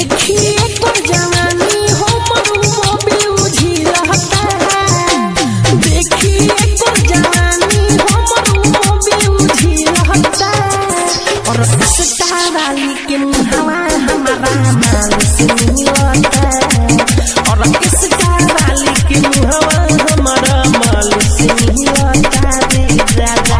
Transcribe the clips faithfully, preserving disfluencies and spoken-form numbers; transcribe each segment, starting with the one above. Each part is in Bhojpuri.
देखिए तो जवानी हो मरुओ भी उझी रहता है। देखिए तो जवानी हो मरुओ भी उझी रहता है। और सस्ता वाली के मुहावा हमारा माल से मिलता है। और सस्ता वाली के मुहावा हमारा माल से मिलता है। राजा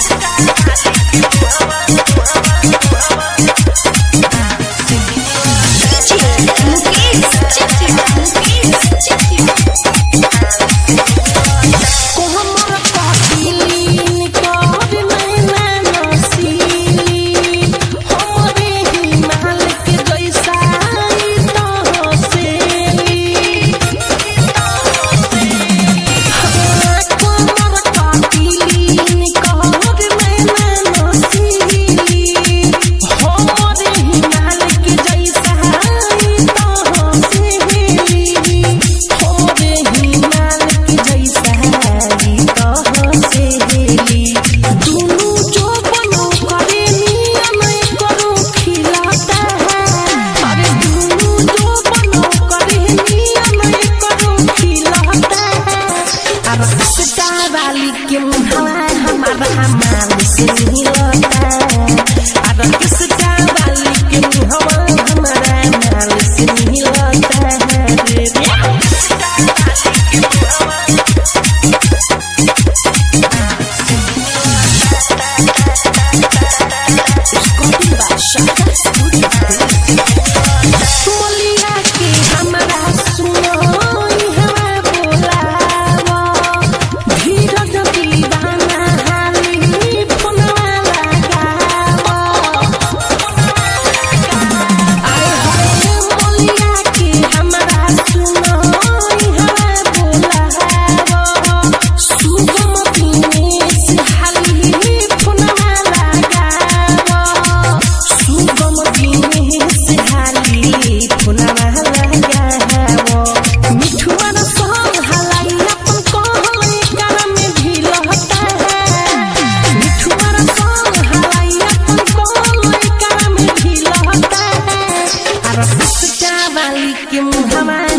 के मुहावा हमारा माल से मिलता है। और किसका वाली के मुहावा हमारा माल से मिलता है। रे मोलिया के हमारा सुनो हवा बोलावा धीरज दीवाना हाली फोनवा लगावा। आए हाय मोलिया के हमारा सुनो हवा बोलावा सुगम दिनेश हाली फोनवा लगावा। सुगम दिनेश हाली फोनवा लगावा। मिठुआ न संग हलाई अपन कहले कर में भी रहता है। मिठुआ न संग हलाई अपन कहले कर में भी रहता है। और सस्ता वाली के मुहावा